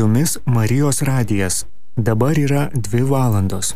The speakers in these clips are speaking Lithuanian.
jumis Marijos radijas. Dabar yra 2 valandos.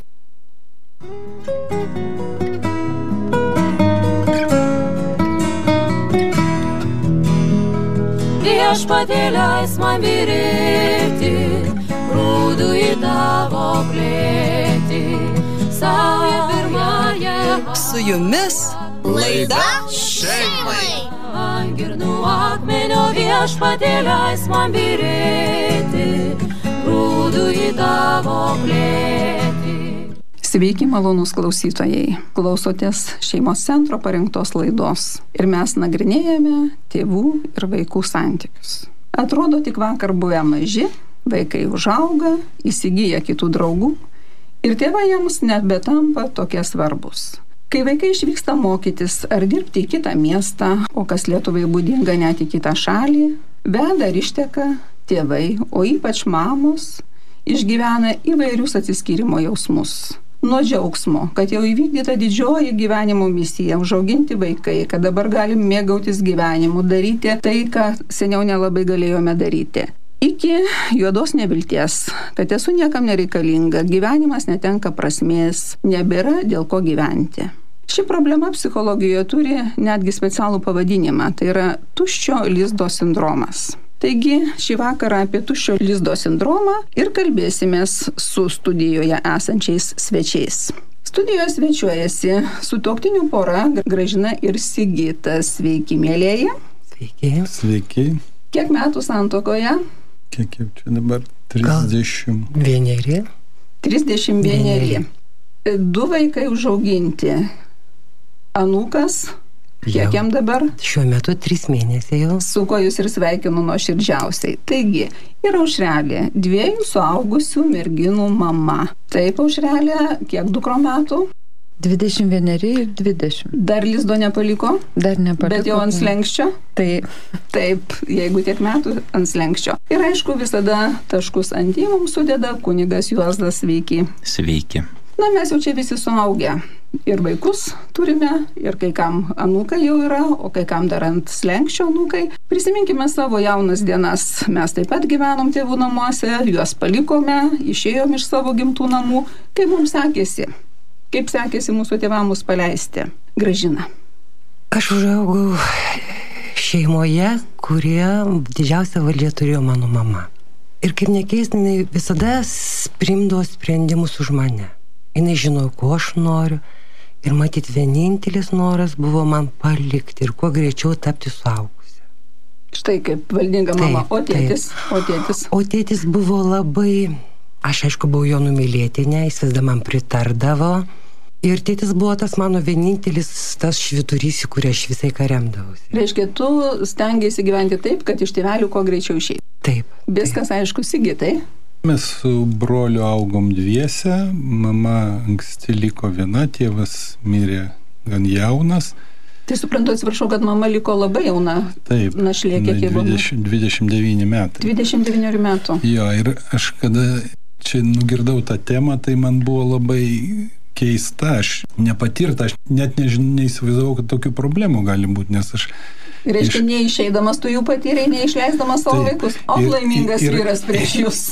Viešpatie leis man virėti, grūdų į tavo klėtį. Sauja pirmąją. Su jumis laida šeimai. Ant girnų akmenio viešpatie leis man virėti, grūdų į tavo klėtį. Sveiki, malonūs klausytojai. Klausotės Šeimos centro parinktos laidos. Ir mes nagrinėjame tėvų ir vaikų santykius. Atrodo, tik vakar buvę maži, vaikai užauga, įsigyja kitų draugų ir tėvai jiems nebetampa tokie svarbus. Kai vaikai išvyksta mokytis ar dirbti į kitą miestą, o kas Lietuvai būdinga net į kitą šalį, veda ir išteka tėvai, o ypač mamos, išgyvena įvairius atsiskyrimo jausmus. Nuo džiaugsmo, kad jau įvykdyta didžioji gyvenimo misija užauginti vaikai, kad dabar galim mėgautis gyvenimu, daryti tai, ką seniau nelabai galėjome daryti. Iki juodos nevilties, kad esu niekam nereikalinga, gyvenimas netenka prasmės, nebėra dėl ko gyventi. Ši problema psichologijoje turi netgi specialų pavadinimą, tai yra tuščio lizdo sindromas. Taigi šį vakarą apie tuščio lizdo sindromą ir kalbėsimės su studijoje esančiais svečiais. Studijoje svečiuojasi sutuoktinių pora Gražina ir Sigitas. Sveiki, mielieji. Sveiki. Sveiki. Kiek metų santuokoje? Kiek jau čia dabar? 30. 31. 2 vaikai užauginti. Anūkas, kiek jam dabar? Šiuo metu 3 mėnesiai jau. Su kuo jūs ir sveikinu nuoširdžiausiai. Taigi, yra Aušrelė, 2 suaugusių merginų mama. Taip, Aušrelė, kiek dukro metų? 21 ir 20. Dar lizdo nepaliko? Dar nepaliko. Bet jau ant slenkščio? Taip, jeigu tiek metų ant slenkščio. Ir aišku, visada taškus ant į mums sudeda kunigas Juozas. Sveiki. Sveiki. Na, mes jau čia visi suaugę. Ir vaikus turime, ir kai kam anūkai jau yra, o kai kam dar ant slenkščio anūkai. Prisiminkime savo jaunas dienas. Mes taip pat gyvenom tėvų namuose, juos palikome, išėjom iš savo gimtų namų. Kaip mums sekėsi? Kaip sekėsi mūsų tėvams paleisti? Gražina. Aš užaugau šeimoje, kurie didžiausią valdžią turėjo mano mama. Ir kaip nekeista, jinai visada priimdavo sprendimus už mane. Jinai žinojo, ko aš noriu. Ir matyt, vienintelis noras buvo man palikti ir kuo greičiau tapti suaugusia. Štai kaip valdinga mama. O tėtis? O tėtis buvo labai... Aš aišku buvau jo numylėtinė, jis visada man pritardavo. Ir tėtis buvo tas mano vienintelis tas švyturys, į kurį aš visai ką remdavausi. Reiškia, tu stengiasi gyventi taip, kad iš tėvelių kuo greičiau išėjai. Taip. Viskas aišku, Sigitai. Mes su broliu augom dviese, mama anksti liko viena, tėvas mirė gan jaunas. Tai suprantu, atsiprašau, kad mama liko labai jauna. Taip, našlė, kiek jie buvo? 29 metai. 29 metų. Jo, ir aš kada čia nugirdau tą temą, tai man buvo labai keista, aš nepatirta, aš net neįsivaizdavau, kad tokių problemų gali būti, nes aš... Reiškia, neišeidamas tu jų patyrei, neišleisdamas savo vaikus. O laimingas vyras prieš jūs.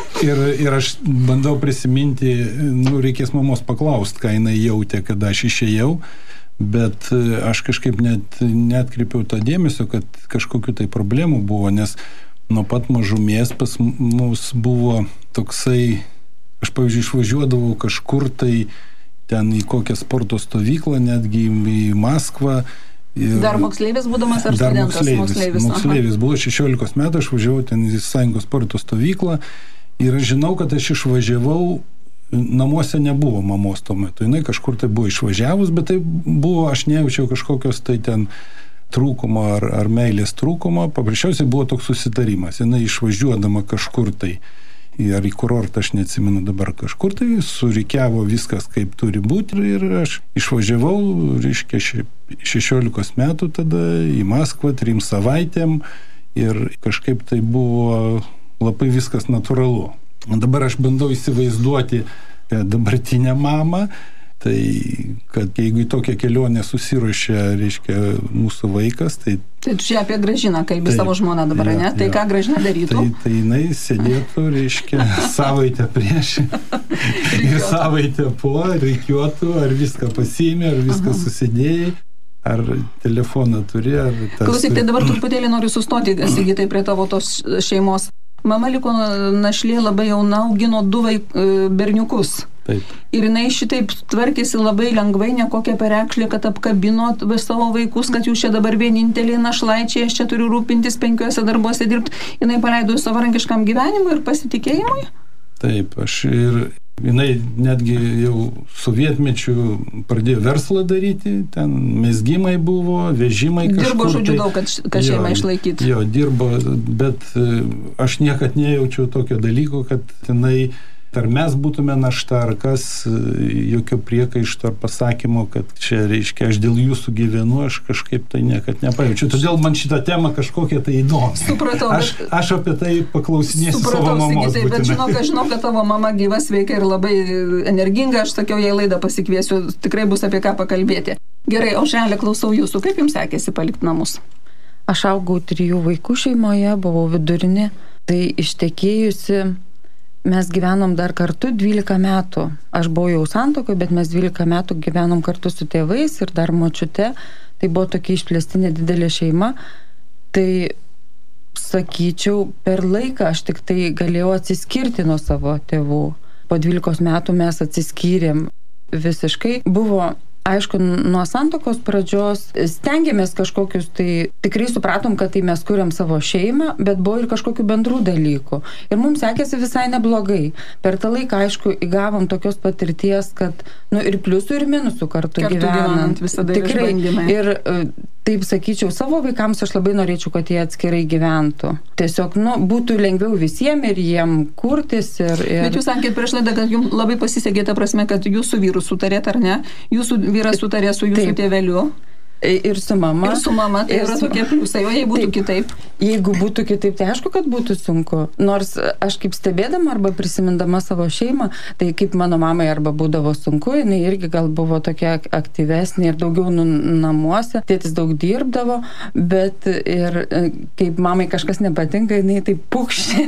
Ir aš bandau prisiminti, reikės mamos paklausti, ką jinai jautė, kada aš išėjau, bet aš kažkaip neatkreipiau tą dėmesio, kad kažkokių tai problemų buvo, nes nuo pat mažumės pas mus buvo toksai, aš pavyzdžiui išvažiuodavau kažkur tai ten į kokią sporto stovyklą, netgi į Maskvą. Dar moksleivis būdamas ar studentas? Moksleivis. Buvo 16 metų, aš važiavau ten į Sąjungos sporto stovyklą ir aš žinau, kad aš išvažiavau, namuose nebuvo mamos tuo metu. Jinai kažkur tai buvo išvažiavus, bet tai buvo, aš nejaučiau kažkokios tai ten trūkumo ar meilės trūkumo. Paprasčiausiai buvo toks susitarimas. Jinai išvažiuodama kažkur tai, ar į kurortą, aš neatsimenu dabar kažkur, tai surikiavo viskas, kaip turi būti, ir aš išvažiavau, reiškia, 16 metų tada į Maskvą 3 savaitėm ir kažkaip tai buvo labai viskas natūralu. Dabar aš bandau įsivaizduoti dabartinę mamą, Tai, kad jeigu į tokią kelionę susiruošia, reiškia, mūsų vaikas, tai... Tai tu čia apie Gražiną kalbi, savo žmoną dabar, ne? Tai ką Gražina darytų? Tai jinai sėdėtų, reiškia, savaitę prieš ir savaitę po, reikėtų, ar viską pasiėmė, ar viską susidėjai, ar telefoną turi, ar... Klausyk, tai dabar truputėlį noriu sustoti, Sigitai, prie tavo tos šeimos. Mama liko našlė labai jauna, augino 2 berniukus. Taip. Ir jinai šitaip tvarkėsi labai lengvai, ne kokią perekšlę, kad apkabino savo vaikus, kad jūs čia dabar vieninteliai našlaičiai, aš čia turiu rūpintis 5 darbuose dirbti. Jinai paleido savarankiškam gyvenimui ir pasitikėjimui? Taip, jinai netgi jau sovietmečių pradėjo verslą daryti, ten mezgimai buvo, vežimai kažkur. Dirbo, žodžiu, daug, kad šeimą išlaikyti. Jo, dirbo, bet aš niekad nejaučiau tokio dalyko, kad jinai ar mes būtume našta, ar kas, jokio priekaišto ar pasakymo, kad čia, reiškia, aš dėl jūsų gyvenu, aš kažkaip tai niekad nepajaučiu. Todėl man šitą temą kažkokia tai įdomi. Supratau. Aš apie tai paklausinėsiu savo mamos būtinai. Bet žinau, kad tavo mama gyva, sveika ir labai energinga, aš sakiau, jei laidą pasikviesiu, tikrai bus apie ką pakalbėti. Gerai, Aušrelė, klausau jūsų, kaip jums sekėsi palikti namus? Aš augau 3 vaikų šeimoje, buvau vidurinė, tai ištekėjusi. Mes gyvenom dar kartu 12 metų. Aš buvau jau santuokoje, bet mes 12 metų gyvenom kartu su tėvais ir dar močiute. Tai buvo tokia išplėstinė didelė šeima. Tai, sakyčiau, per laiką aš tik tai galėjau atsiskirti nuo savo tėvų. Po 12 metų mes atsiskyrėm visiškai. Buvo... Aišku, nuo santuokos pradžios stengiamės kažkokius, tai tikrai supratom, kad tai mes kuriam savo šeimą, bet buvo ir kažkokių bendrų dalykų. Ir mums sekėsi visai neblogai. Per tą laiką, aišku, įgavom tokios patirties, kad, ir pliusų, ir minusų kartu gyvenant. Visada tikrai. Ir taip sakyčiau, savo vaikams aš labai norėčiau, kad jie atskirai gyventų. Tiesiog, būtų lengviau visiems ir jiem kurtis. Bet jūs sakėt prieš laidą, kad jums labai pasisekė ta prasme, kad jūsų vyrų sutarėt, ar ne? Jūsų vyras sutarė su jūsų tėveliu. Ir su mama. Ir su mama, tai yra tokie pliusai, o jei būtų kitaip? Jeigu būtų kitaip, tai aišku, kad būtų sunku. Nors aš kaip stebėdama arba prisimindama savo šeimą, tai kaip mano mamai arba būdavo sunku, jinai irgi gal buvo tokia aktyvesnė ir daugiau namuose, tėtis daug dirbdavo, bet ir kaip mamai kažkas nepatinka, jinai taip pukšė,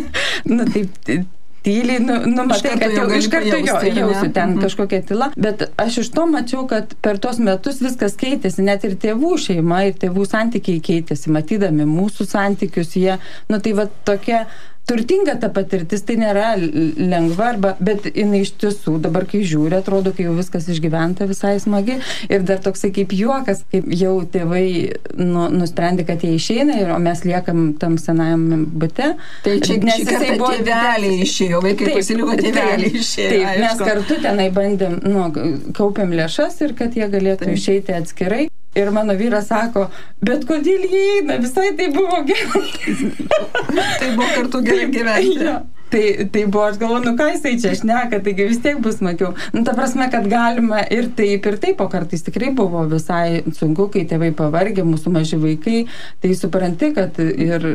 taip tyliai, matai, kad jau iš karto jausiu ten kažkokia tyla, bet aš iš to mačiau, kad per tos metus viskas keitėsi, net ir tėvų šeima, ir tėvų santykiai keitėsi, matydami mūsų santykius, jie, tai va tokia turtinga ta patirtis, tai nėra lengva, bet jinai iš tiesų, dabar kai žiūri, atrodo, kai jau viskas išgyventa visai smagi, ir dar toksai kaip juokas, kaip jau tėvai nusprendė, kad jie išeina, o mes liekam tam senajam bute. Tai čia šį kartą buvo tėveliai išėjo, vaikai pasiliko tėveliai išėjo. Taip, mes kartu tenai bandėm, kaupiam lėšas ir kad jie galėtų išeiti atskirai. Ir mano vyras sako, bet kodėl jie eina, visai tai buvo gerai. Tai buvo kartu gerai gyventi. Tai buvo, aš galvoju, ką jisai čia šneka, taigi vis tiek bus smagiau. Ta prasme, kad galima ir taip, o kartais tikrai buvo visai sunku, kai tėvai pavargė, mūsų maži vaikai, tai supranti, kad ir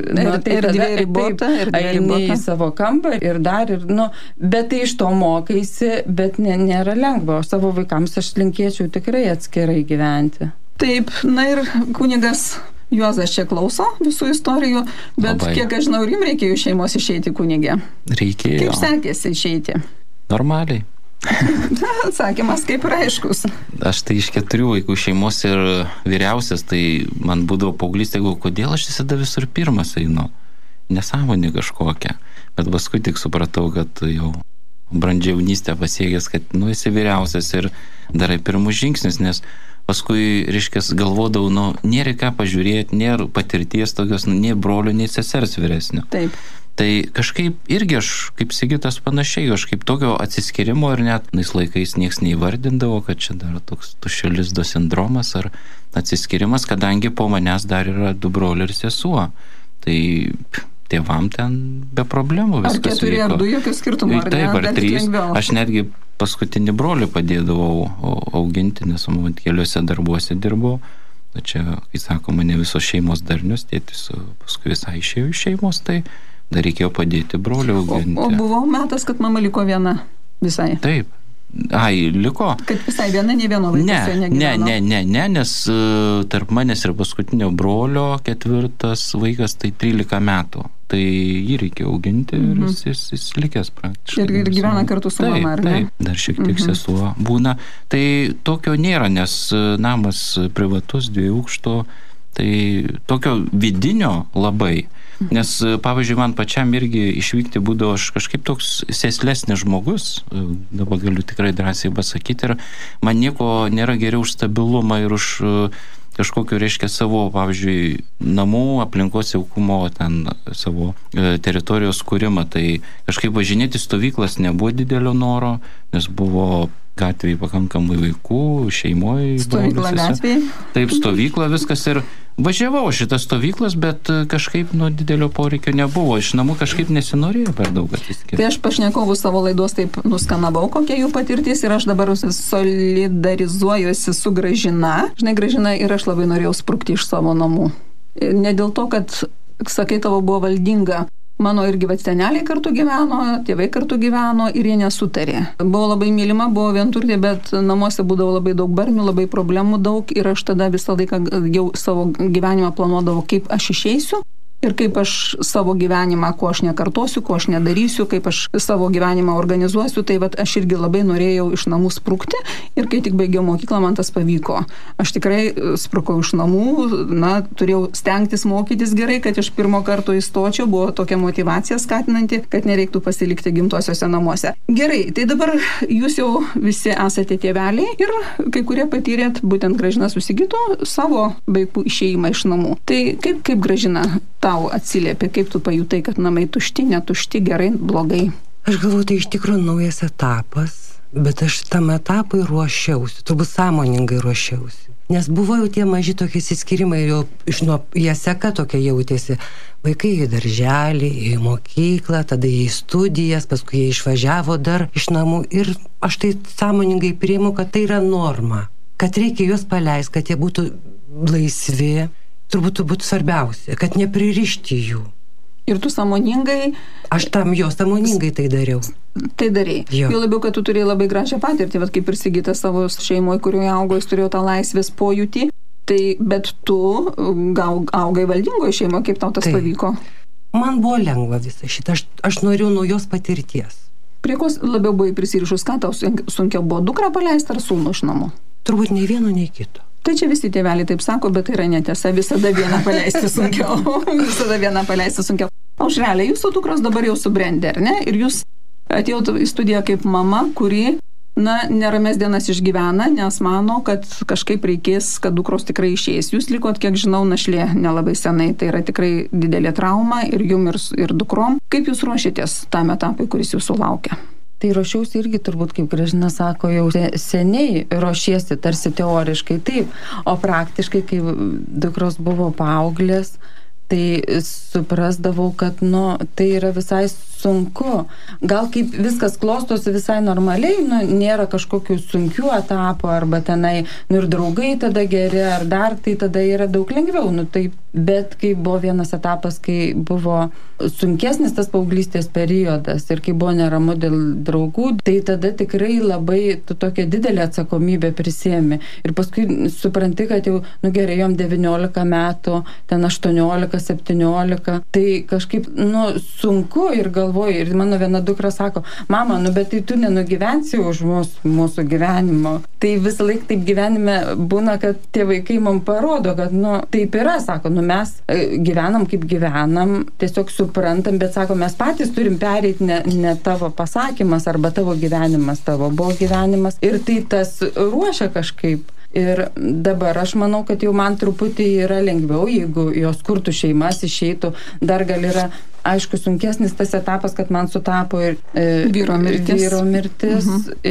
eini į savo kampą ir bet tai iš to mokaisi, bet nėra lengva, o savo vaikams aš linkėčiau tikrai atskirai gyventi. Taip, ir kunigas Juozas čia klauso visų istorijų, bet labai. Kiek aš žinau, ir jums reikėjo iš šeimos išeiti, kunigė. Reikėjo. Kaip sekėsi išeiti? Normaliai. Atsakymas kaip ir aiškus. Aš tai iš 4 vaikų šeimos ir vyriausias, tai man būdavo paauglystė, kodėl aš visada visur pirmas einu. Nesąmonė kažkokia. Bet paskui tik supratau, kad jau brandžią jaunystę pasiekęs, kad esi vyriausias ir darai pirmus žingsnius, nes paskui, reiškia, galvodavau, nėra ką pažiūrėti, nėra patirties tokios, nei brolio, nei sesers vyresnio. Taip. Tai kažkaip irgi aš, kaip Sigitas panašiai, kažkaip tokio atsiskirimo ir net nais laikais nieks neįvardindavo, kad čia dar toks tuščio lizdo sindromas ar atsiskirimas, kadangi po manęs dar yra 2 broliai ir sesuo. Tai tėvam ten be problemų viskas vyko. Ar 4 ar 2 jokio skirtumo, ar ne? Taip, ar 3. Aš netgi paskutinį brolį padėdavau auginti, nes man keliuose darbuose dirbau. Čia, kai sakoma, ne visos šeimos darnius, tėtis paskui visai išėjo iš šeimos, tai dar reikėjo padėti brolį auginti. O buvo metas, kad mama liko viena visai? Taip. Liko. Kad visai viena, ne vieno vaikus negyveno. Ne, nes tarp manęs ir paskutinio brolio 4 vaikas tai 13 metų. Tai jį reikia auginti ir jis likęs praktiškai. Ir gyvena kartu su mama, ar ne? Taip, dar šiek tiek sesuo būna. Tai tokio nėra, nes namas privatus, 2 aukštų, tai tokio vidinio labai. Nes, pavyzdžiui, man pačiam irgi išvykti būdavo, aš kažkaip toks sėslesnis žmogus, dabar galiu tikrai drąsiai pasakyti, ir man nieko nėra geriau už stabilumą ir už kažkokio, reiškia, savo, pavyzdžiui, namų aplinkos jaukumo, ten savo teritorijos kūrimą. Tai kažkaip važinėti stovyklas nebuvo didelio noro, nes buvo gatvėje pakankamai vaikų, šeimoje. Stovykla gatvėje? Taip, stovykla viskas ir važiavau šitas stovyklas, bet kažkaip didelio poreikio nebuvo. Iš namų kažkaip nesinorėjo per daug atsiskirti. Tai aš pašnekovų savo laidos taip nuskanavau, kokia jų patirtis, ir aš dabar solidarizuojuosi su Gražina. Žinai, Gražina, ir aš labai norėjau sprukti iš savo namų. Ne dėl to, kad, sakai, tavo buvo valdinga. Mano irgi seneliai kartu gyveno, tėvai kartu gyveno ir jie nesutarė. Buvo labai mylima, buvo vienturtė, bet namuose būdavo labai daug barnių, labai problemų daug ir aš tada visą laiką jau savo gyvenimą planuodavau, kaip aš išeisiu ir kaip aš savo gyvenimą, ko aš nekartosiu, ko aš nedarysiu, kaip aš savo gyvenimą organizuosiu. Tai aš irgi labai norėjau iš namų sprukti ir kai tik baigiau mokyklą, man tas pavyko. Aš tikrai sprukau iš namų, turėjau stengtis mokytis gerai, kad iš pirmo karto įstočiau, buvo tokia motyvacija skatinanti, kad nereiktų pasilikti gimtuosiuose namuose. Gerai, tai dabar jūs jau visi esate tėveliai ir kai kurie patyrėt, būtent Gražina su Sigitu, savo vaikų išėjimą iš namų. Tai kaip Gražina tau atsiliepė, kaip tu pajutai, kad namai tušti, netušti, gerai, blogai? Aš galvoju, tai iš tikrųjų naujas etapas, bet aš tam etapui ruošiausi, turbūt sąmoningai ruošiausi. Nes buvo jau tie maži tokie įsiskyrimai, jau jie seka tokia jautėsi. Vaikai į darželį, į mokyklą, tada į studijas, paskui jie išvažiavo dar iš namų ir aš tai sąmoningai priimu, kad tai yra norma, kad reikia juos paleisti, kad jie būtų laisvi. Turbūt būtų svarbiausia, kad nepririšti jų. Ir tu sąmoningai... Aš sąmoningai tai dariau. Tai darei. Jau labiau, kad tu turėjai labai gražią patirtį, kaip ir Sigitas savo šeimoje, kurioje augo, jis turėjo tą laisvės pojūtį. Tai, bet tu augai valdingoje šeimoje, kaip tau tas pavyko? Man buvo lengva visą šitą. Aš norėjau naujos patirties. Prie ko labiau buvai prisirišus, ką tau sunkiau buvo dukrą paleisti ar sūnų iš namų? Turbūt nei vieno, nei kito. Tai čia visi tėveliai taip sako, bet tai yra netiesa, visada vieną paleisti sunkiau. Visada vieną paleisti sunkiau. Aušrelė, jūsų dukros dabar jau subrendę, ar ne? Ir jūs atėjote į studiją kaip mama, kuri, nerames dienas išgyvena, nes mano, kad kažkaip reikės, kad dukros tikrai išeis. Jūs likot, kiek žinau, našlė nelabai senai, tai yra tikrai didelė trauma ir jum, ir dukrom. Kaip jūs ruošitės tam etapui, kuris jūsų laukia? Tai ruošiausi irgi turbūt, kaip Gražina sako, jau seniai ruošiesi, tarsi teoriškai taip, o praktiškai, kai dukros buvo paauglės, tai suprasdavau, kad tai yra visai sunku. Gal kaip viskas klostosi visai normaliai, nėra kažkokių sunkių etapų, arba tenai, ir draugai tada geri, ar dar, tai tada yra daug lengviau. Tai, bet kai buvo vienas etapas, kai buvo sunkesnis tas paauglystės periodas ir kai buvo neramu dėl draugų, tai tada tikrai labai tokia didelė atsakomybė prisėmė. Ir paskui supranti, kad jau, gerai, jom 19 metų, ten 18, 17, tai kažkaip, sunku ir galvoju, ir mano viena dukra sako, mama, bet tai tu nenugyvensi už mūsų gyvenimo. Tai visą laiką taip gyvenime būna, kad tie vaikai man parodo, kad, taip yra, sako, mes gyvenam kaip gyvenam, tiesiog suprantam, bet sako, mes patys turim pereiti ne tavo pasakymas arba tavo gyvenimas, tavo buvo gyvenimas. Ir tai tas ruošia kažkaip. Ir dabar aš manau, kad jau man truputį yra lengviau, jeigu jos kurtų šeimas, išeitų. Dar gal yra, aišku, sunkesnis tas etapas, kad man sutapo ir vyro mirtis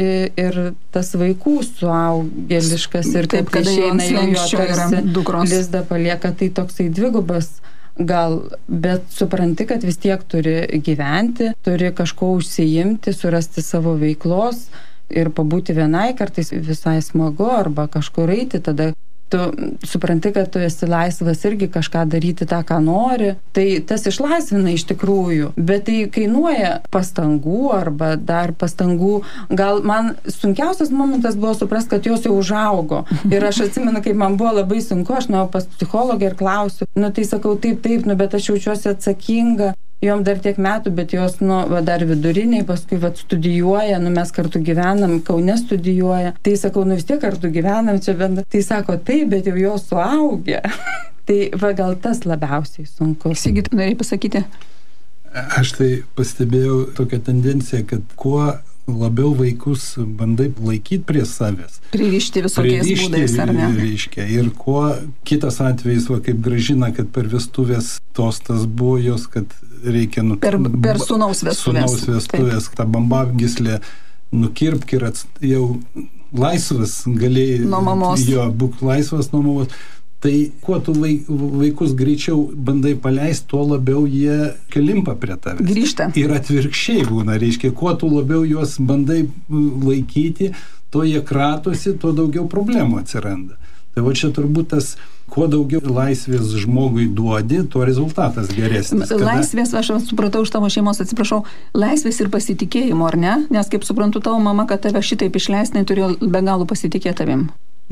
ir tas vaikų suaugėliškas ir taip, kai išeina jau jo tarsi lizdą palieka, tai toksai dvigubas gal, bet supranti, kad vis tiek turi gyventi, turi kažko užsiimti, surasti savo veiklos ir pabūti vienai, kartais visai smagu, arba kažkur eiti, tada tu supranti, kad tu esi laisvas irgi kažką daryti tą, ką nori, tai tas išlaisvina iš tikrųjų, bet tai kainuoja pastangų arba dar pastangų. Gal man sunkiausias momentas buvo suprasti, kad jos jau užaugo. Ir aš atsimenu, kaip man buvo labai sunku, aš nuėjau pas psichologę ir klausiu, tai sakau, taip, bet aš jaučiuosi atsakinga. Jom dar tiek metų, bet jos, dar viduriniai, paskui, studijuoja, mes kartu gyvenam, Kaune studijuoja. Tai sakau, vis tiek kartu gyvenam čia bendra. Tai sako, taip, bet jau jos suaugę. Tai gal tas labiausiai sunku. Sigita, norėjai pasakyti? Aš tai pastebėjau tokią tendenciją, kad kuo labiau vaikus bandai laikyti prie savęs. Pririšti visokiais būdais, ar ne? Reiškia. Ir kuo kitas atvejis, kaip Gražina, kad per vestuvės tas buvo jos, kad reikia per sūnaus vestuvės. Ta bambagyslė nukirpk ir jau laisvas galėjai. Nuo mamos. Jo, būk laisvas nuo mamos. Tai kuo tu vaikus greičiau bandai paleisti, tuo labiau jie limpa prie tavęs. Grįžta. Ir atvirkščiai būna, reiškia, kuo tu labiau juos bandai laikyti, tuo jie kratosi, tuo daugiau problemų atsiranda. Tai va čia turbūt tas, kuo daugiau laisvės žmogui duodi, tuo rezultatas geresnis. Laisvės, aš supratau iš tavo šeimos, atsiprašau, laisvės ir pasitikėjimo, ar ne? Nes kaip suprantu, tavo mama, kad tave šitaip išleisnai, turėjo be galo pasitikėti tavim.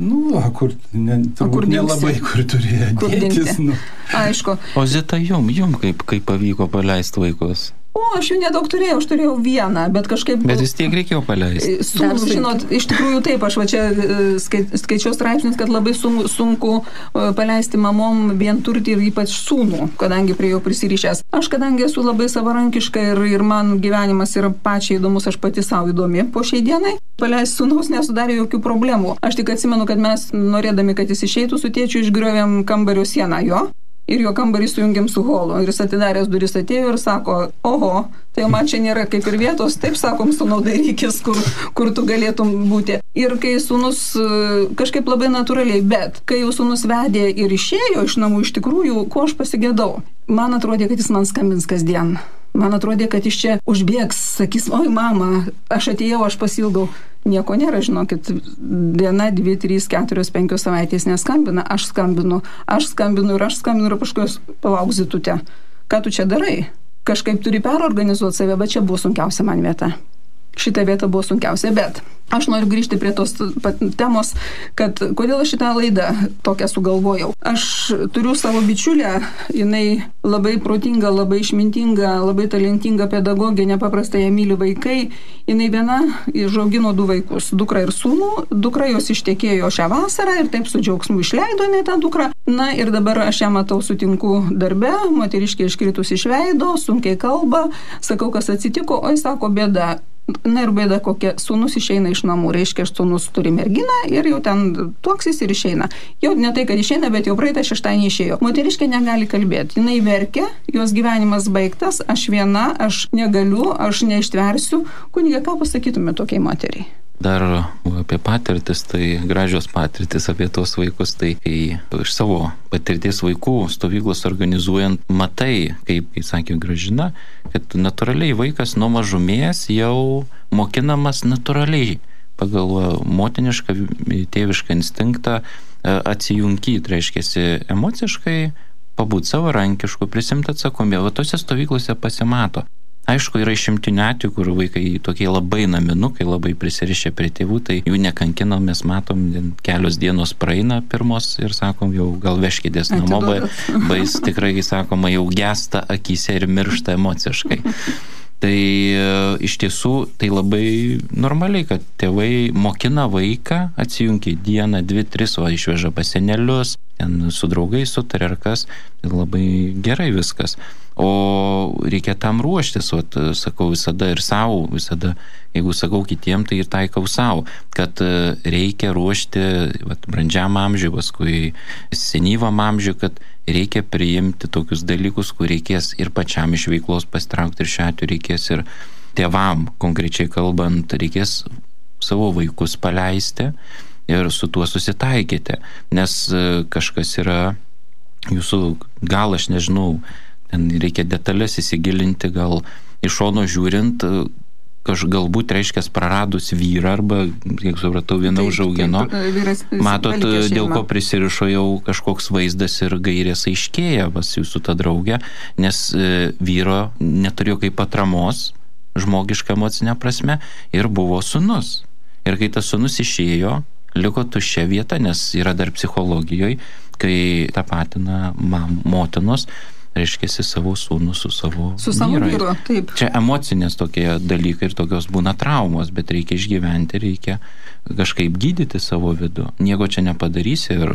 Turbūt nelabai, kur turėjo dėtis. Aišku. O Zita, jum kaip pavyko paleisti vaikus? Aš jų nedaug turėjau, aš turėjau vieną, bet kažkaip... Bet vis tiek reikėjo paleisti. Žinot, iš tikrųjų taip, aš čia skaičiau straipsnis, kad labai sunku paleisti mamom vienturtį ir ypač sūnų, kadangi prie jo prisirišęs. Aš kadangi esu labai savarankiška ir man gyvenimas yra pačiai įdomus, aš pati savo įdomi po šiai dienai, paleisti sūnaus nesudarė jokių problemų. Aš tik atsimenu, kad mes norėdami, kad jis išeitų su tėčiu, išgriovėm kambario sieną jo. Ir jo kambarį sujungėm su holu. Ir jis atidaręs duris atėjo ir sako, oho, tai man čia nėra kaip ir vietos, taip sakom, sūnau, darykis, kur tu galėtum būti. Ir kai sūnus kažkaip labai natūraliai, bet kai jau sūnus vedė ir išėjo iš namų, iš tikrųjų, ko aš pasigėdau? Man atrodė, kad jis man skambins kasdien. Man atrodė, kad jis čia užbėgs, sakys, oi mama, aš atėjau, aš pasilgau. Nieko nėra, žinokit, 1, 2, 3, 4, 5 savaitės neskambina, aš skambinu ir paskui palauk Zitute, ką tu čia darai? Kažkaip turi perorganizuoti save, bet čia buvo sunkiausia man vieta. Šita vieta buvo sunkiausia, bet aš noriu grįžti prie tos temos, kad kodėl aš šitą laidą tokią sugalvojau. Aš turiu savo bičiulę, jinai labai protinga, labai išmintinga, labai talentinga pedagogė, nepaprastai ją myli vaikai. Jinai viena išaugino 2 vaikus, dukrą ir sūnų. Dukra jos ištekėjo šią vasarą ir taip su džiaugsmu išleido jinai tą dukrą. Na ir dabar aš ją matau, sutinku darbe, moteriškė iškritus iš veido, sunkiai kalba, sakau, kas atsitiko, oi sako, bėda. Na ir bėda kokia, sūnus išeina iš namų, reiškia, sūnus turi merginą ir jau ten tuoksis ir išeina. Jau ne tai, kad išeina, bet jau praeitą šeštadienį išėjo. Moteriškė negali kalbėti, jinai verkia, jos gyvenimas baigtas, aš viena, aš negaliu, aš neištversiu. Kunige, ką pasakytume tokiai moteriai? Dar apie patirtis, tai gražios patirtis apie tos vaikus, tai iš savo patirties vaikų stovyklos organizuojant, matai, kaip sakė Gražina, kad natūraliai vaikas nuo mažumės jau mokinamas natūraliai pagal motinišką, tėvišką instinktą atsijungyti, reiškia, emociškai, pabūt savarankišku, prisimti atsakomybę. Va tose stovyklose pasimato. Aišku, yra išimtinių atvejų, kur vaikai tokie labai naminukai, labai prisirišę prie tėvų, tai jų nekankinam, mes matom, kelios dienos praeina pirmos ir sakom, jau gal veškitės namo, bais tikrai, sakoma, jau gesta akyse ir miršta emociškai. Tai iš tiesų tai labai normaliai, kad tėvai mokina vaiką atsijungti dieną, 2, 3, o išveža pas senelius, ten su draugais sutarė ar kas, tai labai gerai viskas. O reikia tam ruoštis, sakau visada ir savo, visada, jeigu sakau kitiem, tai ir taikau savo, kad reikia ruošti brandžiam amžiui, paskui senyvam amžiui, kad reikia priimti tokius dalykus, kur reikės ir pačiam iš veiklos pasitraukti, ir šiuo atveju reikės ir tėvam, konkrečiai kalbant, reikės savo vaikus paleisti ir su tuo susitaikyti, nes kažkas yra jūsų, gal aš nežinau, ten reikia detalės įsigilinti, gal iš šono žiūrint, galbūt reiškia praradus vyrą arba, kiek supratau, viena užaugino. Matot, dėl ko prisirišo jau kažkoks vaizdas ir gairės aiškėja vas jūsų ta draugė, nes vyro neturėjo kaip atramos, žmogiška emocinė prasme, ir buvo sūnus. Ir kai tas sūnus išėjo, liko tuščia vieta, nes yra dar psichologijoje, kai tapatina motinos, reiškia savo sūnų su savo vyru. Taip. Čia emocinės tokie dalykai ir tokios būna traumos, bet reikia išgyventi, reikia kažkaip gydyti savo vidų. Nieko čia nepadarysi ir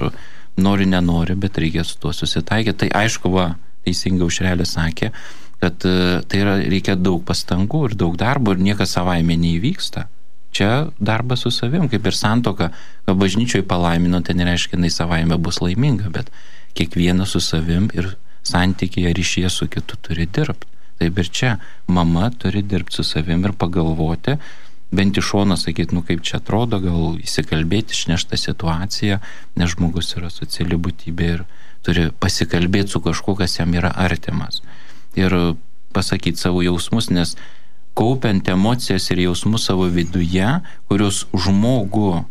nenori, bet reikia su tuo susitaikyti. Tai aišku, teisingai Aušrelė sakė, kad reikia daug pastangų ir daug darbo ir niekas savaime neįvyksta. Čia darbas su savim, kaip ir santuoka, kad bažnyčioje palaimino, tai nereiškia, jinai savaime bus laiminga, bet kiekvienas su savim ir santykyje ryšyje su kitu turi dirbti. Taip ir čia mama turi dirbti su savim ir pagalvoti, bent iš šono sakyti, kaip čia atrodo, gal įsikalbėti, išnešta situacija, nes žmogus yra sociali būtybė ir turi pasikalbėti su kažkuo, kas jam yra artimas. Ir pasakyti savo jausmus, nes kaupiant emocijas ir jausmus savo viduje, kurios žmogų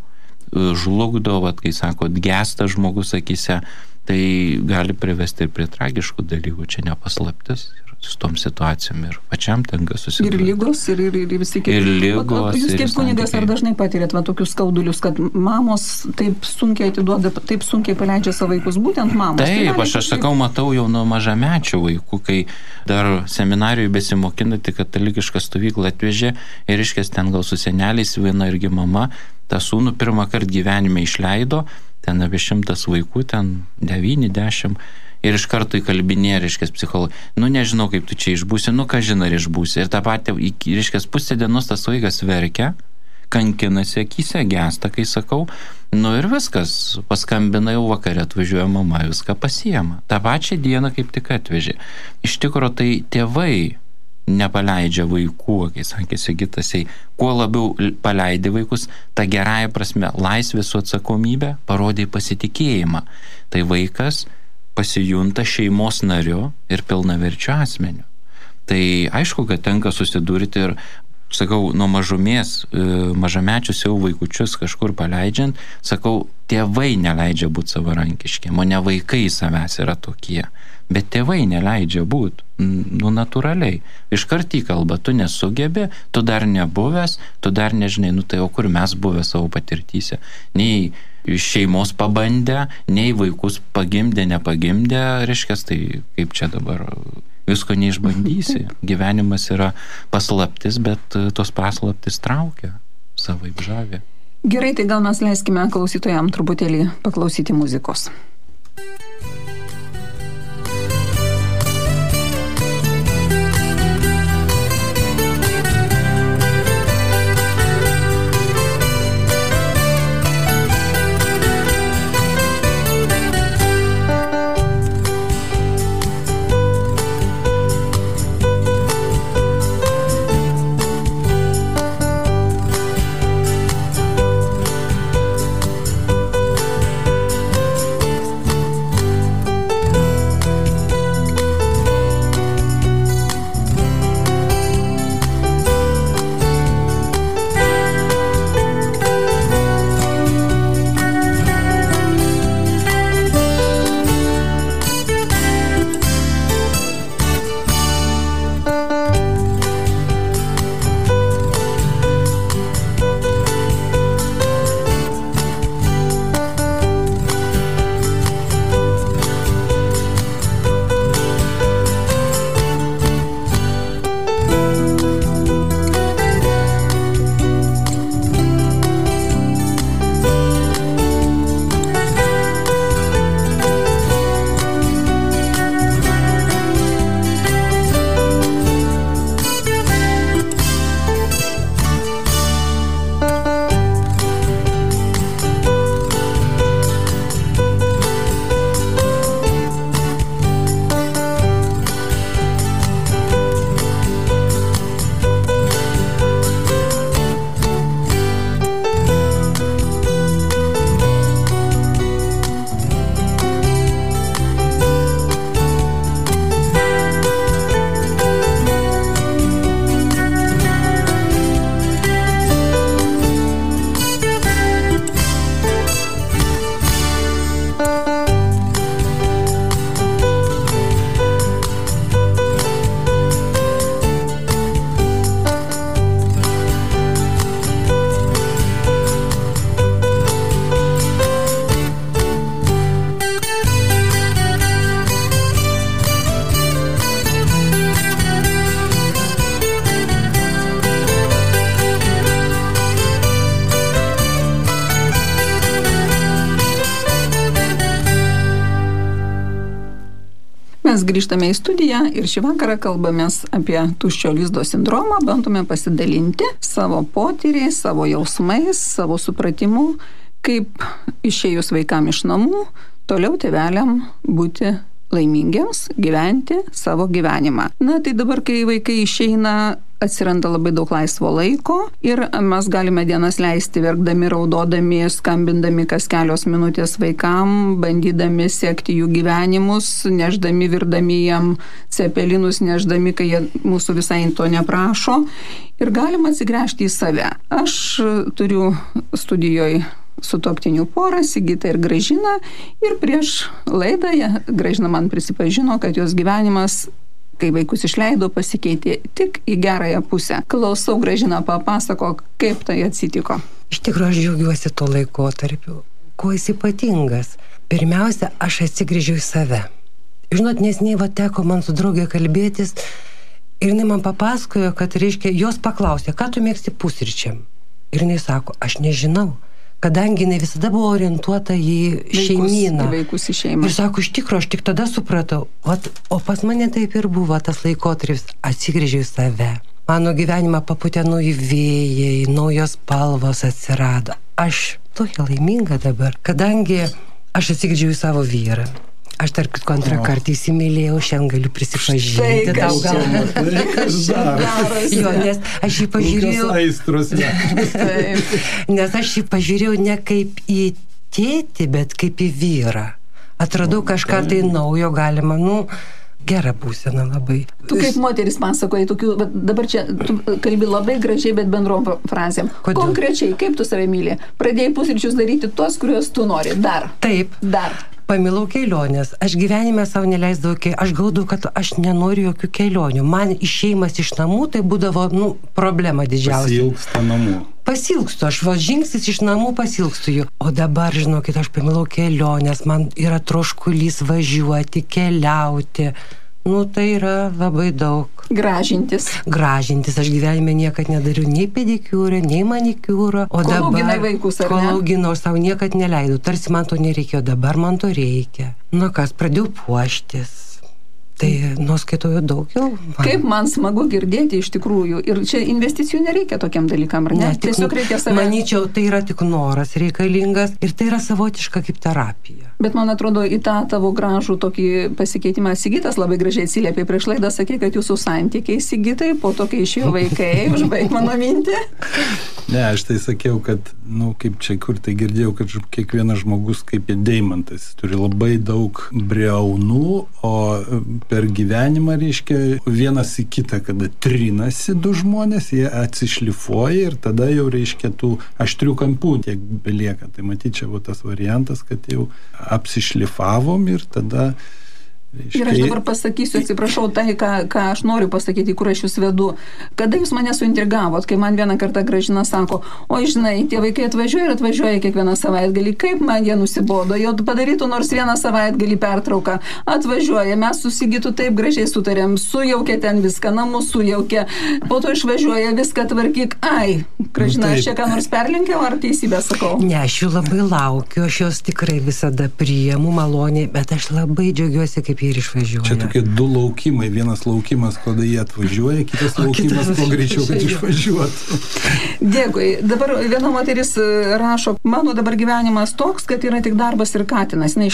žlugdo, kai sakot, gesta žmogus akyse, tai gali privesti ir prie tragiškų dalykų, čia nepaslaptis. Su tom situacijom ir pačiam tenka susidurti. Ir lygos, ir visi kiti. Ir lygos. Jūs kaip kunigas ar dažnai patirėt tokius skaudulius, kad mamos taip sunkiai atiduoda, taip sunkiai paleidžia savo vaikus, būtent mamos? Taip, aš sakau, matau jau nuo mažamečių vaikų, kai dar seminarijoje besimokinantį katalikišką stovyklą atvežė ir iškės ten gal su seneliais, viena irgi mama, tą sūnų pirmą kartą gyvenime išleido, ten apie 100 vaikų, ten 9-10. Ir iš karto įkalbinė, reiškės, psichologai. Nežinau, kaip tu čia išbūsi, ką žinai, ar išbūsi. Ir tą patį, reiškės, pusę dienos tas vaikas verkia, kankinasi akyse, gesta, kai sakau. Ir viskas, paskambina jau vakarė, atvažiuoja mama, viską pasiema. Ta pačią dieną kaip tik atvežė. Iš tikrųjų, tai tėvai nepaleidžia vaikų, kai sakė Sigitasai, kuo labiau paleidė vaikus, ta gerąja prasme laisvė su atsakomybė parodė pasitikėjimą. Tai vaikas pasijunta šeimos nariu ir pilnaverčiu asmeniu. Tai aišku, kad tenka susidurti ir, sakau, nuo mažumės mažamečius jau vaikučius kažkur paleidžiant, sakau, tėvai neleidžia būti savarankiški, o ne vaikai savęs yra tokie. Bet tėvai neleidžia būti, natūraliai. Iškart įkalba, tu nesugebi, tu dar nebuvęs, tu dar nežinai, tai o kur mes buvę savo patirtyse. Nei šeimos pabandę, nei vaikus pagimdė, nepagimdė, reiškia, tai kaip čia dabar visko neišbandysi. Gyvenimas yra paslaptis, bet tos paslaptis traukia, savaip žavė. Gerai, tai gal mes leiskime klausytojams truputėlį paklausyti muzikos. Mes grįžtame į studiją ir šį vakarą kalbamės apie tuščio lizdo sindromą, bandome pasidalinti savo potyriais, savo jausmais, savo supratimu, kaip išėjus vaikam iš namų, toliau tėveliam būti laimingiams, gyventi savo gyvenimą. Na, tai dabar, kai vaikai išeina, atsiranda labai daug laisvo laiko ir mes galime dienas leisti verkdami, raudodami, skambindami kas kelios minutės vaikam, bandydami sekti jų gyvenimus, neždami, virdami jam cepelinus, neždami, kai jie mūsų visai to neprašo. Ir galima atsigręžti į save. Aš turiu studijoje sutuoktinių porą, Sigitą ir Gražiną, ir prieš laidą Gražina man prisipažino, kad jos gyvenimas, kai vaikus išleido, pasikeitė tik į gerąją pusę. Klausau, Gražina, papasako, kaip tai atsitiko. Iš tikrųjų, aš džiaugiuosi tuo laikotarpiu. Kuo jis ypatingas? Pirmiausia, aš atsigrįžiau į save. Žinot, neseniai teko man su draugė kalbėtis ir jinai man papasakojo, kad, reiškia, jos paklausė, ką tu mėgsti pusryčiam? Ir jinai sako, aš nežinau, kadangi jinai visada buvo orientuota į šeimyną. Vaikus į šeimą. Ir sako, iš tikrųjų, aš tik tada supratau, o pas mane taip ir buvo tas laikotarpis, atsigrįžiau į save. Mano gyvenimą paputė nauji vėjai, naujos spalvos atsirado. Aš tokia laiminga dabar, kadangi aš atsigrįžiau į savo vyrą. Aš tarp kitko antrą kartą įsimylėjau, šiandien galiu prisipažinti. Jo, nes aš jį pažiūrėjau. Nes aš jį pažiūrėjau ne kaip į tėtį, bet kaip į vyrą. Atradau kažką tai naujo, galima, gera būsena labai. Tu kaip moteris pasakoji, dabar čia tu kalbi labai gražiai, bet bendrom frazėm. Kodėl? Konkrečiai, kaip tu save myli? Pradėjai pusryčius daryti tuos, kuriuos tu nori. Dar. Taip. Dar. Pamilau kelionės. Aš gyvenime savo neleisdavau, aš galvodavau, kad aš nenoriu jokių kelionių. Man išėjimas iš namų tai būdavo, problema didžiausia. Pasilgsta namų. Pasilgstu, aš žingsnis iš namų pasilgstu jų. O dabar, žinokit, aš pamilau kelionės, man yra troškulys važiuoti, keliauti. Tai yra labai daug. Gražintis. Aš gyvenime niekad nedariau nei pedikiūro, nei manikiūro. O kol dabar, auginai vaikus, ar ne? Kol auginau, savo niekad neleidau. Tarsi man to nereikėjo, dabar man to reikia. Pradėjau puoštis. Tai skaitoju daugiau. Kaip man smagu girdėti iš tikrųjų. Ir čia investicijų nereikia tokiam dalykam, ar ne? Tiesiog reikia save. Manyčiau, tai yra tik noras reikalingas ir tai yra savotiška kaip terapija. Bet man atrodo, į tą tavo gražų tokį pasikeitimą Sigitas labai gražiai atsiliepė. Prieš laidą sakė, kad jūsų santykiai, Sigitai, po to, kai išėjo vaikai, užbaig mano mintį. Ne, aš tai sakiau, kad, kaip čia kur tai girdėjau, kad kiekvienas žmogus kaip deimantas turi labai daug briaunų, o per gyvenimą, reiškia, vienas į kitą, kada trinasi du žmonės, jie atsišlifuoja ir tada jau, reiškia, tų aštrių kampų tiek belieka. Tai matyt, čia buvo tas variantas, kad jau apsišlifavom ir tada... Ir aš dabar pasakysiu, atsiprašau, tai, ką aš noriu pasakyti, kur aš jūs vedu. Kada jūs mane suintrigavot, kai man vieną kartą Gražina sako, žinai, tie vaikai atvažiuoja kiekvieną savaitgalį, kaip man jie nusibodo, jau padarytų nors vieną savaitgalį pertrauką, atvažiuoja, mes su Sigitu taip gražiai sutarėm, sujaukė ten viską, namus sujaukė, po to išvažiuoja, viską tvarkyk, Gražina, aš čia ką nors perlenkiau, ar teisybę sakau? Ne, aš jų labai laukiu, aš jos tikrai visada priimu maloniai, bet aš labai džiaugiuosi, kaip jie ir išvažiuoja. Čia tokie du laukimai. Vienas laukimas, kada jie atvažiuoja, kitas laukimas, kuo greičiau, kad išvažiuotų. Dėkui. Dabar viena moteris rašo, mano dabar gyvenimas toks, kad yra tik darbas ir katinas. Jis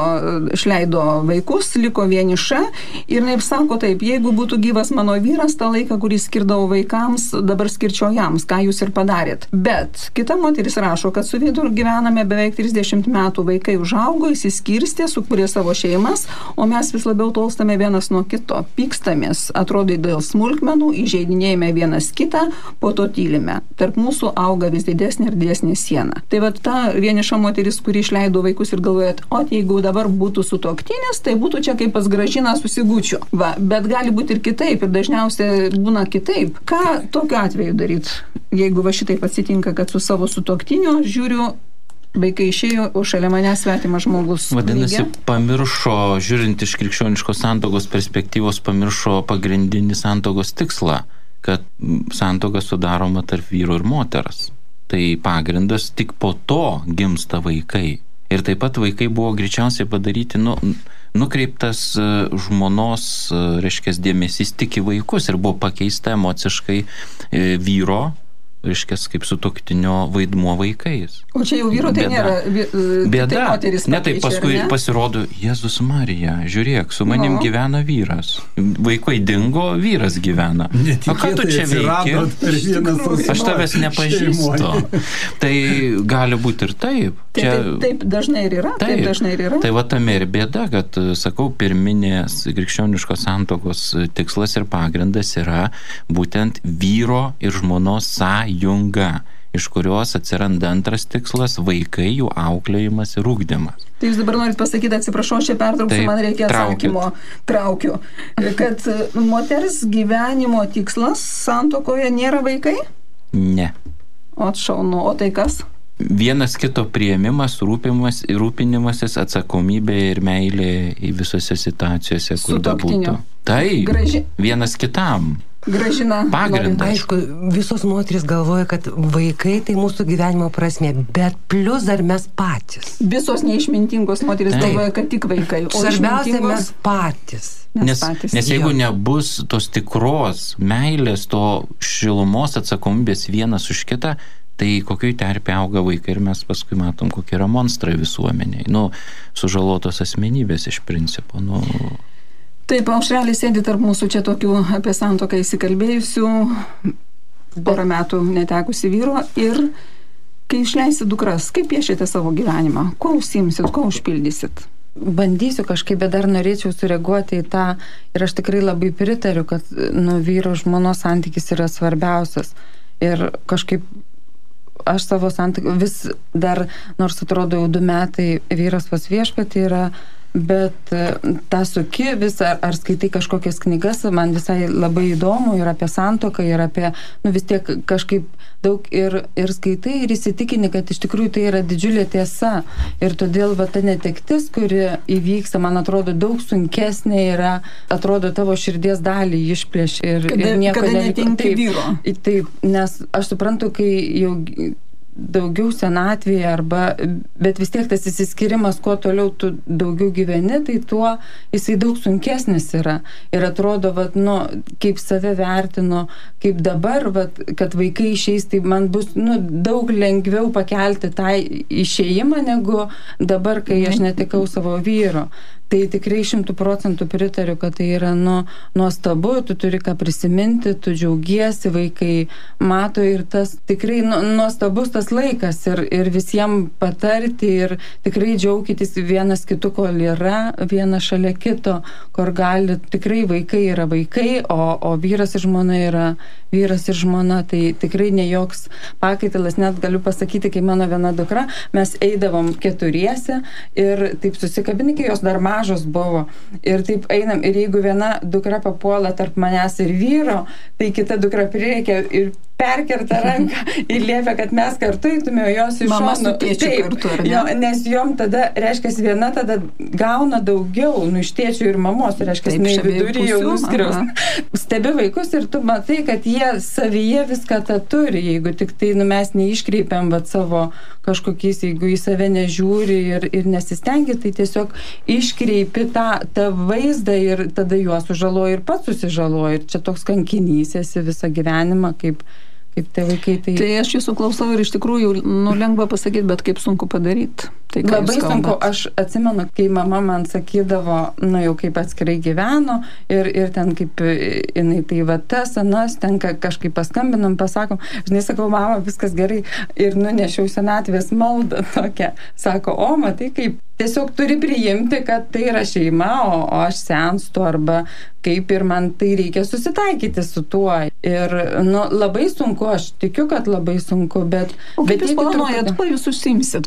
išleido vaikus, liko vieniša ir taip sako taip, jeigu būtų gyvas mano vyras, tą laiką, kurį skirdavau vaikams, dabar skirčiau jams, ką jūs ir padarėt. Bet kita moteris rašo, kad su vyru gyvename beveik 30 metų, vaikai užaugo, įsiskirstė, sukūrė savo šeimas, o mes vis labiau tolstame vienas nuo kito, pykstamės, atrodo dėl smulkmenų, įžeidinėjame vienas kitą, po to tylime. Tarp mūsų auga vis didesnė ir didesnė siena. Tai ta vieniša moteris, kuri išleido vaikus ir galvojat, jeigu dabar būtų sutuoktinis, tai būtų čia kaip pas Gražiną susigučiu. Bet gali būti ir kitaip, ir dažniausiai būna kitaip. Ką tokiu atveju daryti, jeigu šitaip atsitinka, kad su savo sutuoktiniu žiūriu, vaikai išėjo, o šalia mane svetimas žmogus. Vadinasi, pamiršo, žiūrint iš krikščioniškos santuokos perspektyvos, pamiršo pagrindinį santuokos tikslą, kad santuoka sudaroma tarp vyro ir moters. Tai pagrindas, tik po to gimsta vaikai. Ir taip pat vaikai buvo greičiausiai padaryti, nukreiptas žmonos, reiškia, dėmesys tik į vaikus ir buvo pakeista emociškai vyro, reiškia, kaip sutuoktinio vaidmuo vaikais. O čia jau vyro tai nėra. Bėda. Tai moteris ne, tai paskui pasirodo, Jėzus Marija, žiūrėk, su manim gyvena vyras. Vaikai dingo, vyras gyvena. O ką tu čia veiki? Aš tavęs nepažįstu. Tai gali būti ir taip. Taip dažnai ir yra. Taip dažnai ir yra. Tai va tame ir bėda, kad, sakau, pirminės krikščioniškos santuokos tikslas ir pagrindas yra būtent vyro ir žmonos sąjunga, iš kurios atsiranda antras tikslas - vaikai, jų auklėjimas ir ugdymas. Tai jūs dabar norit pasakyti, atsiprašau, čia pertrauksiu, man reikia atsakymo. Traukiu. Kad moters gyvenimo tikslas santuokoje nėra vaikai? Ne. O šaunu, o tai kas? Vienas kito priėmimas, rūpinimasis, atsakomybė ir meilė į visose situacijose, kur būtų. Tai vienas kitam. Gražina, pagrindas. Aišku, visos moterys galvoja, kad vaikai tai mūsų gyvenimo prasmė, bet plus dar mes patys. Visos neišmintingos moterys galvoja, kad tik vaikai. O svarbiausia mes patys. Nes jeigu nebus tos tikros meilės, to šilumos atsakomybės vienas už kitą, tai kokioj terpė auga vaikai ir mes paskui matom, kokie yra monstrai visuomeniai. Sužalotos asmenybės iš principo. Taip, Aušrelė sėdi tarp mūsų čia tokių apie santuoką įsikalbėjusių, porą metų netekusi vyro, ir kai išleisi dukras, kaip piešite savo gyvenimą? Kuo užsiimsit, kuo užpildysit? Bandysiu kažkaip, bet dar norėčiau sureaguoti į tą, ir aš tikrai labai pritariu, kad vyro žmonos santykis yra svarbiausias. Ir kažkaip aš savo santykių vis dar, nors atrodo jau 2 metai vyras pas viešpatį yra, bet tą suki vis, ar skaitai kažkokias knygas, man visai labai įdomu ir apie santuoką, ir apie, vis tiek kažkaip daug ir skaitai ir įsitikini, kad iš tikrųjų tai yra didžiulė tiesa. Ir todėl ta netektis, kuri įvyksta, man atrodo, daug sunkesnė yra, atrodo, tavo širdies dalį išplėš ir nieko netinki vyro. Taip, nes aš suprantu, kai jau daugiau senatvėje bet vis tiek tas įsiskirimas, kuo toliau tu daugiau gyveni, tai tuo jisai daug sunkesnis yra. Ir atrodo, kaip save vertinu, kaip dabar, kad vaikai išeis, tai man bus daug lengviau pakelti tą išėjimą, negu dabar, kai aš netekau savo vyro. Tai tikrai 100% pritariu, kad tai yra nuostabu, tu turi ką prisiminti, tu džiaugiesi, vaikai mato ir tas tikrai nuostabus tas laikas ir visiems patarti ir tikrai džiaugitys vienas kitu, kol yra vienas šalia kito, kur gali, tikrai vaikai yra vaikai, o vyras ir žmona yra vyras ir žmona, tai tikrai ne joks pakaitalas, net galiu pasakyti, kai mano viena dukra, mes eidavom 4 ir taip susikabinai, kai jos dar mažos buvo. Ir taip einam, ir jeigu viena dukra papuola tarp manęs ir vyro, tai kita dukra prireikia ir perkerta ranką ir liepia, kad mes kartu eitume, o jos iš šono. Mama su tėčiu kartu, ar ne? Nes jom tada, reiškia, viena tada gauna daugiau, iš tėčių ir mamos, reiškia, vidurį jau nuskriaus. Stebi vaikus ir tu matai, kad jie savyje viską tą turi, jeigu tik tai mes neiškreipiam savo kažkokiais, jeigu į save nežiūri ir nesistengi, tai tiesiog iškreipi tą vaizdą ir tada juos sužaloja ir pats susižaloja. Ir čia toks kankinys esi visą gyvenimą, kaip tie vaikai. Tai aš jūsų klausau ir iš tikrųjų lengva pasakyti, bet kaip sunku padaryti. Tai labai sunku. Aš atsimenu, kai mama man sakydavo, jau kaip atskirai gyveno ir ten kaip jinai tai tas, anas, ten kažkaip paskambinam, pasakom, žinai, sakau, mama, viskas gerai ir nunešiau senatvės maldą tokią. Sako, o matai, kaip tiesiog turi priimti, kad tai yra šeima, o aš senstu, arba kaip ir man tai reikia susitaikyti su tuo. Ir labai sunku, aš tikiu, kad labai sunku, bet... O kaip jūs planuojat, kuo jūs užsiimsit?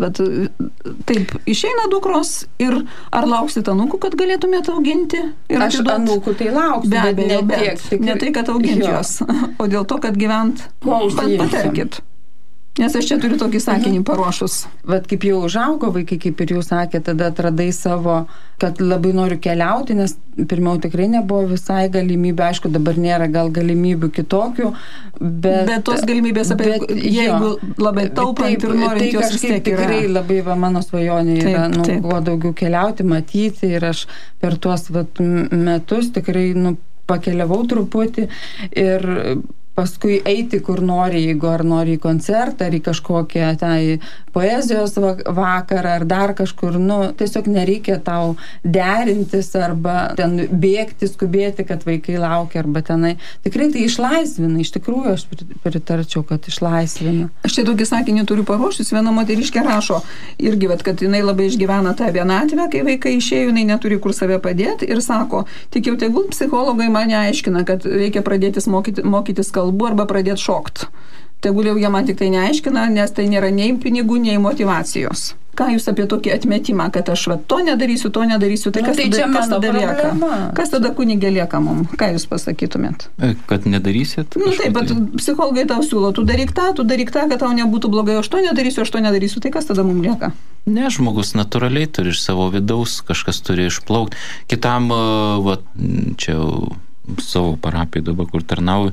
Taip, išeina dukros ir ar lauksit anūkų, kad galėtumėte auginti? Aš anūkų tai lauksiu, bet ne tiek. Ne tai, kad auginti jos, o dėl to, kad gyvent, patarkit. Nes aš čia turiu tokį sakinį paruošus. Vat kaip jau užaugo vaikai, kaip ir jūs sakė, tada atradai savo, kad labai noriu keliauti, nes pirmiau tikrai nebuvo visai galimybė, aišku, dabar nėra gal galimybių kitokių, bet tos galimybės, jeigu labai taupant ir norint jos vis tiek yra. Tikrai labai mano svajonė yra, kuo daugiau keliauti, matyti ir aš per tuos metus tikrai pakeliavau truputį ir paskui eiti, kur nori, jeigu ar nori į koncertą, ar į kažkokią poezijos vakarą, ar dar kažkur, tiesiog nereikia tau derintis, arba ten bėgti, skubėti, kad vaikai laukia, arba tenai. Tikrai tai išlaisvina, iš tikrųjų aš pritarčiau, kad išlaisvina. Aš čia tokį sakinį turiu paruošus, viena moteriškė rašo, irgi, kad jinai labai išgyvena tą vienatvę, kai vaikai išėjo, jinai neturi kur save padėti ir sako, tik jau tegul psichologai mane aiškina, kad reikia pradėtis mokytis kalbų arba pradėti šokti. Tegul jau jie man tik tai neaiškina, nes tai nėra nei pinigų, nei motyvacijos. Ką jūs apie tokį atmetimą, kad aš to nedarysiu, tai kas tada lieka? Kas tada kunigė lieka mums? Ką jūs pasakytumėt? Kad nedarysit? Taip, bet psichologai tau siūlo, tu daryk tą, kad tau nebūtų blogai, aš to nedarysiu, tai kas tada mums lieka? Ne, žmogus natūraliai turi iš savo vidaus, kažkas turi išplaukti. Kitam, čia savo parapijai dabar, kur tarnauju,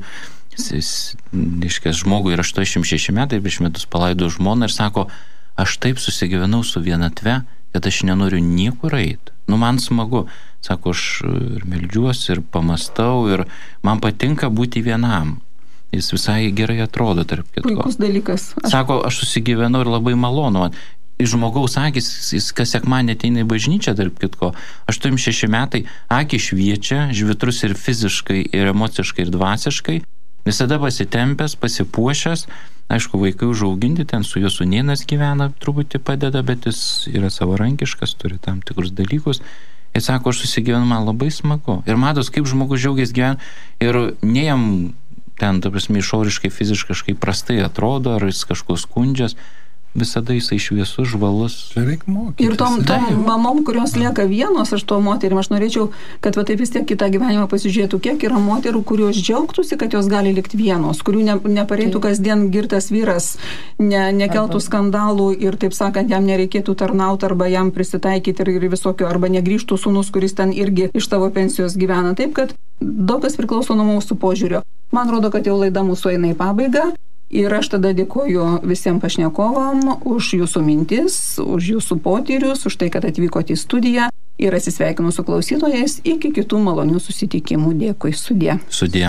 žmogui yra 86 metai, prieš metus palaido žmoną ir sako, aš taip susigyvenau su vienatve, kad aš nenoriu niekur eiti. Man smagu. Sako, aš ir meldžiuosi, ir pamastau, ir man patinka būti vienam. Jis visai gerai atrodo, tarp kitko. Puikus dalykas. Sako, aš susigyvenau ir labai malonu. Iš žmogaus akis, jis kas sekmadienį ateina į bažnyčią, tarp kitko, 86 metai, akis šviečia, žvitrus ir fiziškai, ir emociškai, ir dvasiškai, visada pasitempęs, pasipuošęs, aišku, vaikai užauginti, ten su jo sūnėnas gyvena, truputį padeda, bet jis yra savarankiškas, turi tam tikrus dalykus. Jis sako, aš susigyvenu, man labai smagu. Ir matos, kaip žmogus džiaugiasi gyvena, ir ne jam ten, ta prasme, išoriškai, fiziškai prastai atrodo, ar jis kažko skundžias, visada jisai šviesus, žvalus. Čia reikia mokytis. Ir tom mamom, kurios lieka vienos, aš to moterim, aš norėčiau, kad taip vis tiek kitą gyvenimą pasižiūrėtų, kiek yra moterų, kurios džiaugtųsi, kad jos gali likti vienos, kurių nepareitų kasdien girtas vyras, nekeltų skandalų ir, taip sakant, jam nereikėtų tarnauti arba jam prisitaikyti ir visokio, arba negrįžtų sūnus, kuris ten irgi iš tavo pensijos gyvena. Taip, kad daug kas priklauso nuo mūsų požiūrio. Man rodo, kad jau laida mūsų eina į pabaigą. Ir aš tada dėkoju visiems pašnekovam už jūsų mintis, už jūsų potyrius, už tai, kad atvykote į studiją ir atsisveikinu su klausytojais iki kitų malonių susitikimų. Dėkui, sudie. Sudie.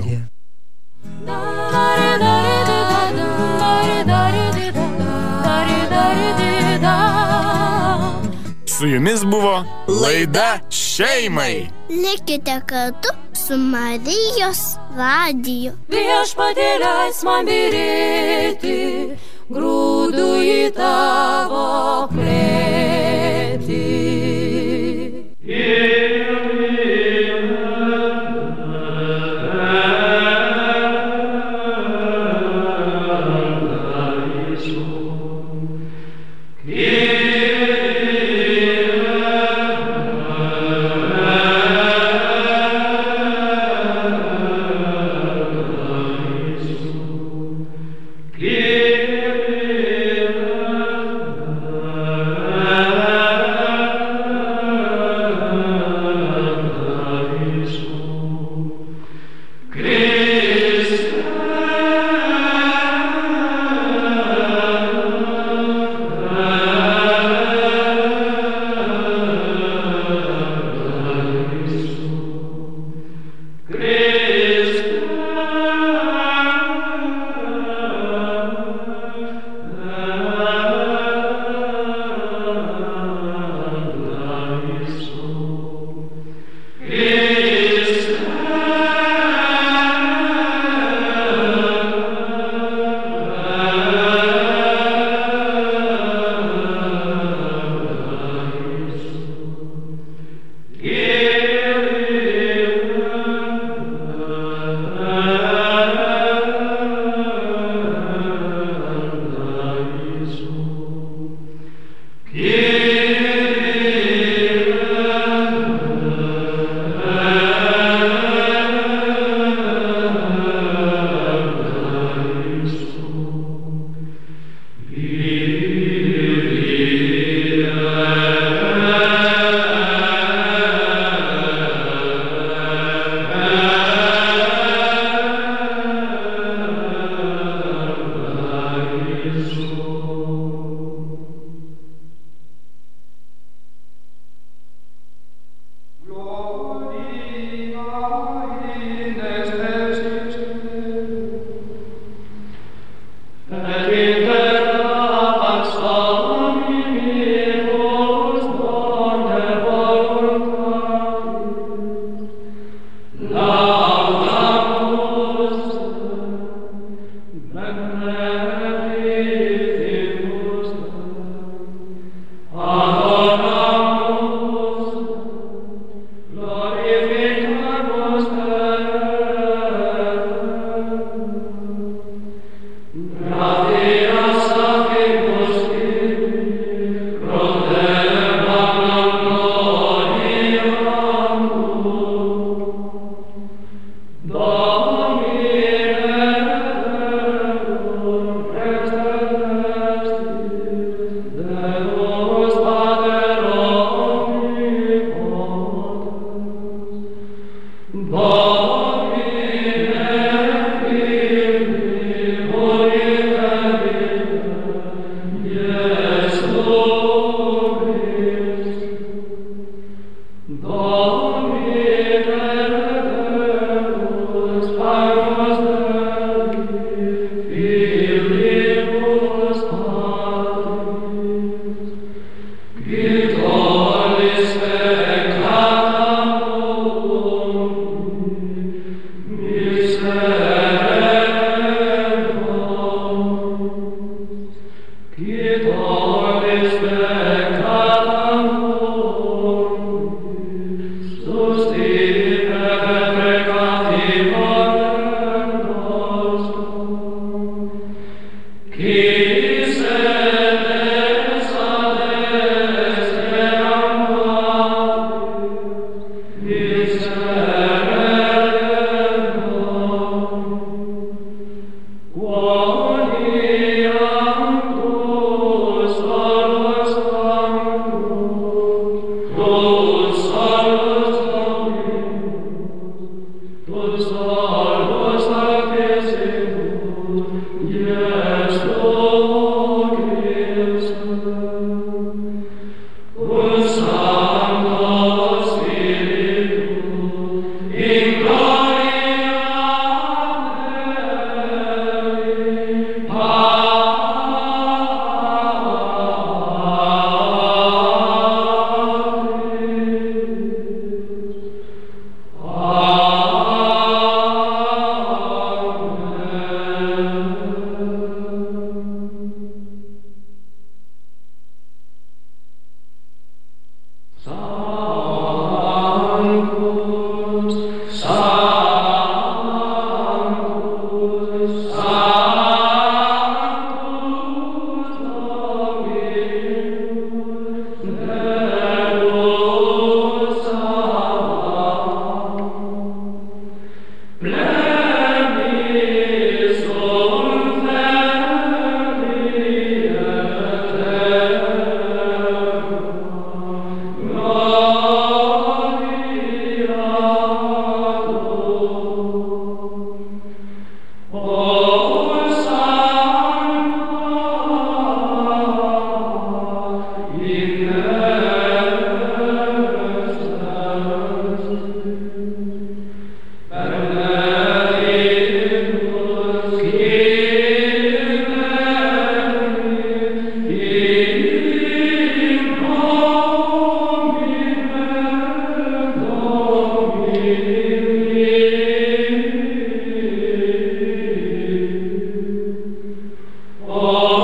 Su jumis buvo laida Šeimai. Likite kartu su Marijos radiju. Viešpatie leisk man byrėti, grūdų į tavo klėtį. Oh